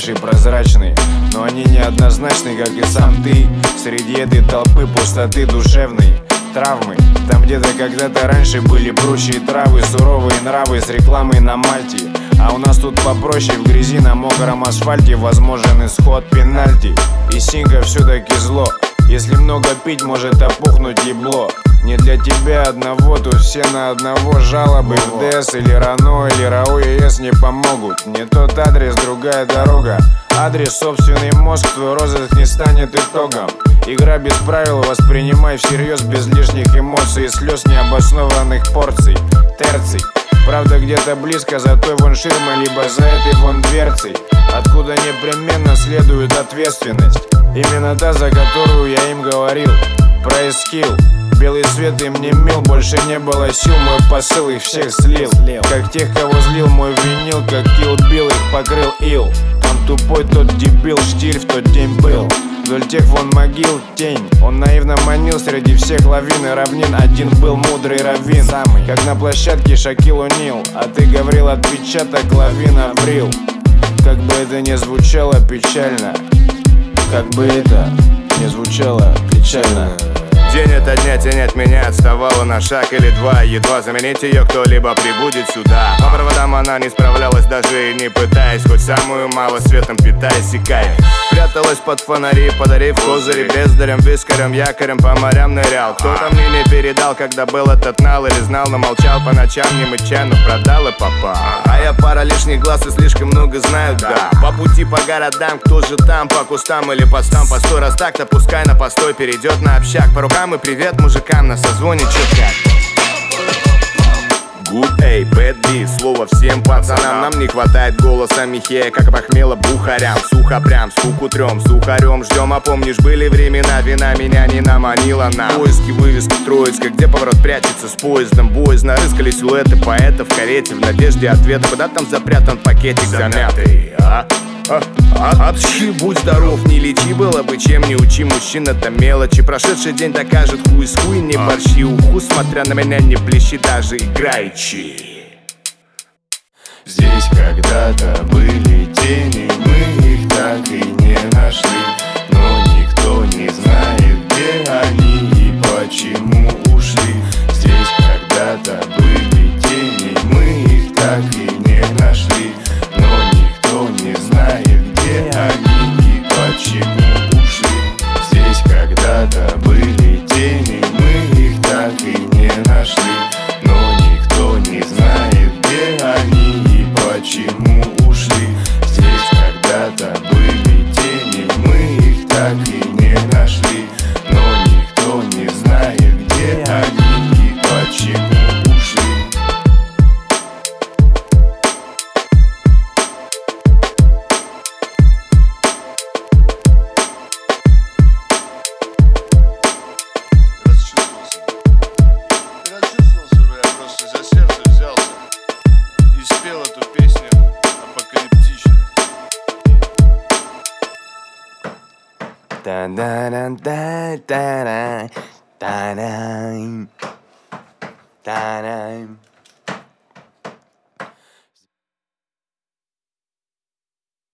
крышей прозрачные, но они неоднозначны, как и сам ты. Среди этой толпы пустоты душевной, травмы. Там где-то когда-то раньше были прочие травы, суровые нравы с рекламой на Мальте. А у нас тут попроще, в грязи на мокром асфальте возможен исход пенальти. И синька все-таки зло, если много пить, может опухнуть ебло. Не для тебя одного, тут все на одного. Жалобы в ДЭС или РАНО или РАО ЕС не помогут. Не тот адрес, другая дорога. Адрес, собственный мозг, твой розыск не станет итогом. Игра без правил, воспринимай всерьез, без лишних эмоций и слез необоснованных порций. Терций, правда где-то близко, за той вон ширмой, либо за этой вон дверцей, откуда непременно следует ответственность. Именно та, за которую я им говорил. Про эскил, белый свет им не мил, больше не было сил, мой посыл их всех слил. Как тех, кого злил мой винил, как Kill Bill их покрыл ил. Он тупой, тот дебил, штиль в тот день был. Вдоль тех вон могил тень, он наивно манил среди всех лавин и равнин. Один был мудрый раввин, самый, как на площадке Шакил О'Нил. А ты, Гаврил, отпечаток лавина брил. Как бы это ни звучало печально, как бы это ни звучало печально. День ото дня тянет меня, отставала на шаг или два. Едва заменить ее кто-либо прибудет сюда. По проводам она не справлялась, даже и не пытаясь, хоть самую мало светом питаясь и кайф. Пряталась под фонари, подарив козыри бездарем, вискарем, якорем по морям нырял. Кто-то мне не передал, когда был этот нал, или знал, но молчал по ночам, не мыча, но продал и попал. А я пара лишних глаз и слишком много знаю, да. По пути по городам, кто же там, по кустам или постам. Постой, раз так-то пускай на постой перейдет на общак. По рукам и привет мужикам на созвоне, чё как. Good A, bad B, слово всем пацанам. Нам не хватает голоса Михея, как похмело бухарям. Сухо прям, скуку трем, сухарем ждем. А помнишь, были времена, вина меня не наманила на поиски вывески Троицка, где поворот прячется с поездом. Боязно рыскали силуэты поэтов в карете в надежде ответа, куда там запрятан пакетик замятый. Будь здоров, не лечи, было бы чем, не учи мужчин, это мелочи. Прошедший день докажет, хуй с хуй, не борщи уху, смотря на меня не блещи даже играючи. Здесь когда-то были тени, мы их так и не нашли, но никто не знает, где они и почему ушли. Здесь когда-то были тени, мы их так и не нашли, но никто не знает, где они и почему ушли. Здесь когда-то были тени, мы их так и не нашли, но никто не знает, где они и почему ушли. Здесь когда-то были тени, мы их так и не нашли, но никто не знает, где они и почему ушли. Та-да-да-да-да-да-да-да.